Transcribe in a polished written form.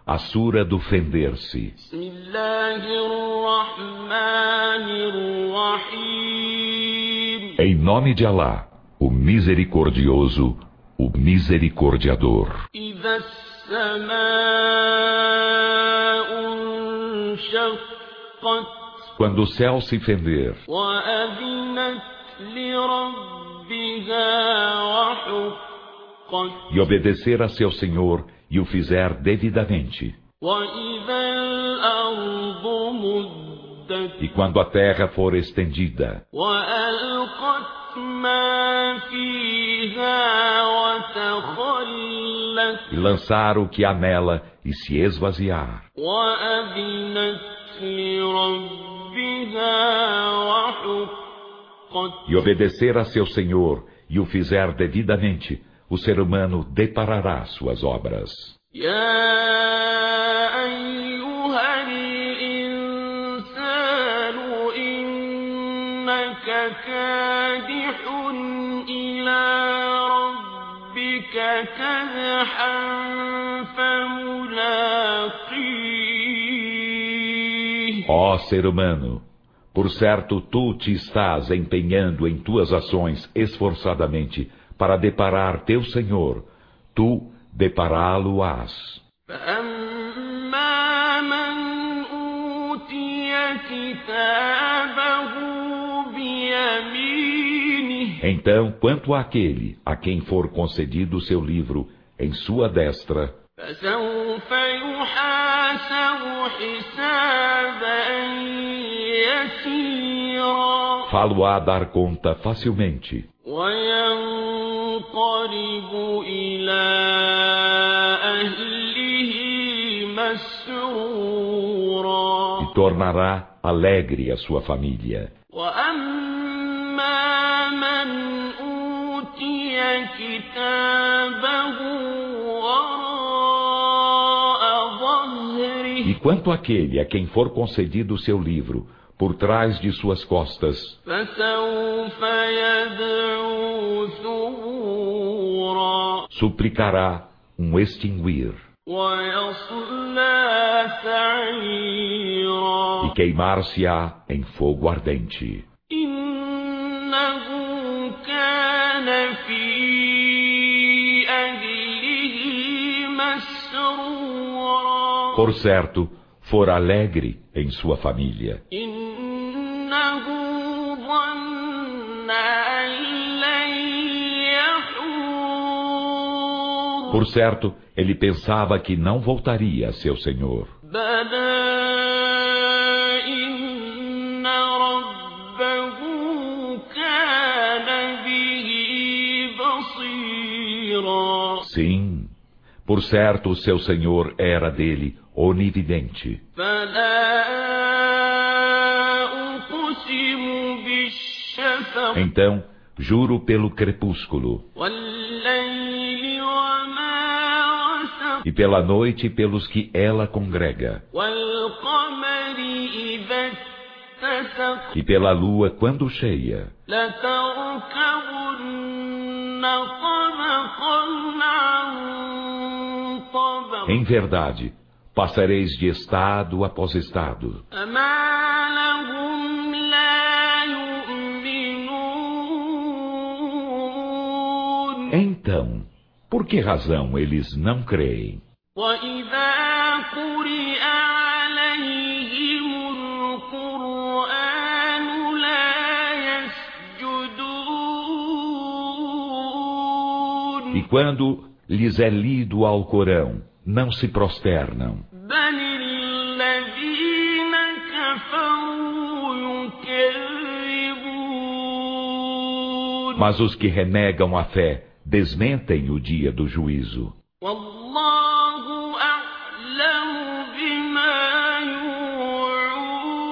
A Sura do Fender-se. Em nome de Alá, o Misericordioso, o Misericordiador. Quando o céu se fender e obedecer a seu Senhor e o fizer devidamente, e quando a terra for estendida e lançar o que há nela e se esvaziar, e obedecer a seu Senhor e o fizer devidamente, o ser humano deparará suas obras. Ó ser humano, por certo tu te estás empenhando em tuas ações esforçadamente para deparar teu Senhor, tu depará-lo-ás. Então, quanto àquele a quem for concedido o seu livro em sua destra, fá-lo-á dar conta facilmente, e tornará alegre a sua família. E quanto àquele a quem for concedido o seu livro por trás de suas costas, suplicará um extinguir e queimar-se-á em fogo ardente. Por certo, for alegre em sua família. Por certo, ele pensava que não voltaria a seu Senhor. Sim, por certo o seu Senhor era dele onividente. Então, juro pelo crepúsculo, e pela noite pelos que ela congrega, e pela lua quando cheia. Em verdade, passareis de estado após estado. Então, por que razão eles não creem? E quando lhes é lido ao Corão, não se prosternam. Mas os que renegam a fé desmentem o dia do juízo.